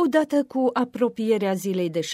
Odată cu apropierea zilei de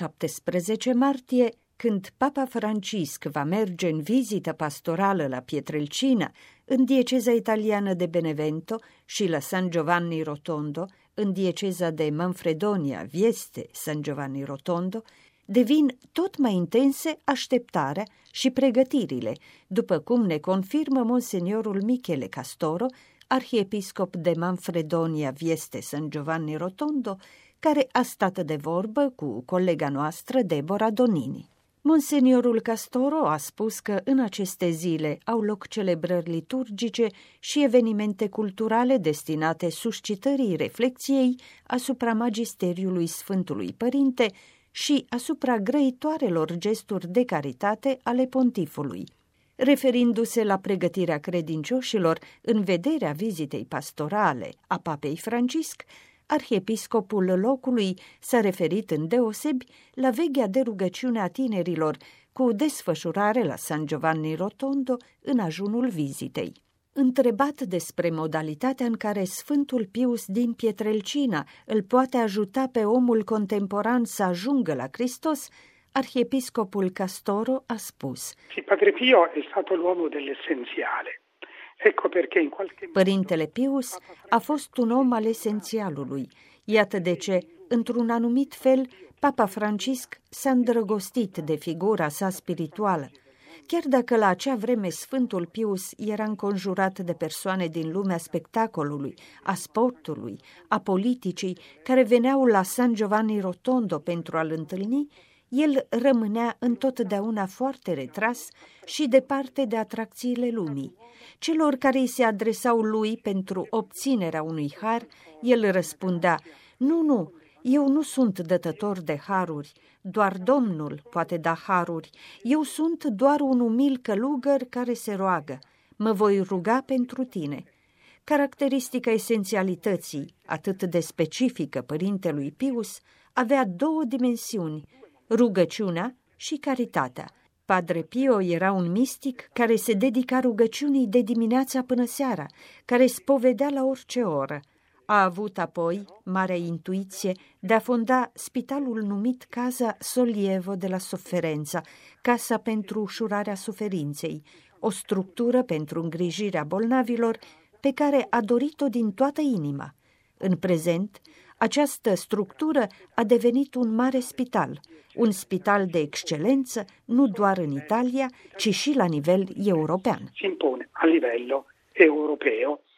17 martie, când Papa Francisc va merge în vizită pastorală la Pietrelcina, în dieceza italiană de Benevento, și la San Giovanni Rotondo, în dieceza de Manfredonia, Vieste San Giovanni Rotondo, devin tot mai intense așteptarea și pregătirile, după cum ne confirmă Monseniorul Michele Castoro, arhiepiscop de Manfredonia, Vieste San Giovanni Rotondo, care a stat de vorbă cu colega noastră Deborah Donini. Monseniorul Castoro a spus că în aceste zile au loc celebrări liturgice și evenimente culturale destinate suscitării reflexiei asupra magisteriului Sfântului Părinte și asupra grăitoarelor gesturi de caritate ale pontifului. Referindu-se la pregătirea credincioșilor în vederea vizitei pastorale a Papei Francisc, arhiepiscopul locului s-a referit îndeosebi la veghea de rugăciune a tinerilor, cu desfășurare la San Giovanni Rotondo în ajunul vizitei. Întrebat despre modalitatea în care Sfântul Pius din Pietrelcina îl poate ajuta pe omul contemporan să ajungă la Hristos, arhiepiscopul Castoro a spus: Padre Pio è stato l'uomo dell'essenziale. Ecco perché in qualche modo Părintele Pius a fost un om al esențialului. Iată de ce, într-un anumit fel, Papa Francisc s-a îndrăgostit de figura sa spirituală. Chiar dacă la acea vreme Sfântul Pius era înconjurat de persoane din lumea spectacolului, a sportului, a politicii, care veneau la San Giovanni Rotondo pentru a-l întâlni, el rămânea întotdeauna foarte retras și departe de atracțiile lumii. Celor care îi se adresau lui pentru obținerea unui har, el răspundea: Nu, eu nu sunt dătător de haruri, doar Domnul poate da haruri, eu sunt doar un umil călugăr care se roagă, mă voi ruga pentru tine." Caracteristica esențialității, atât de specifică părintelui Pius, avea două dimensiuni: rugăciunea și caritatea. Padre Pio era un mistic care se dedica rugăciunii de dimineața până seara, care spovedea la orice oră. A avut apoi marea intuiție de a fonda spitalul numit Casa Sollievo della Sofferenza, casa pentru ușurarea suferinței, o structură pentru îngrijirea bolnavilor pe care a dorit-o din toată inima. În prezent, această structură a devenit un mare spital, un spital de excelență nu doar în Italia, ci și la nivel european. Si impone a livello europeo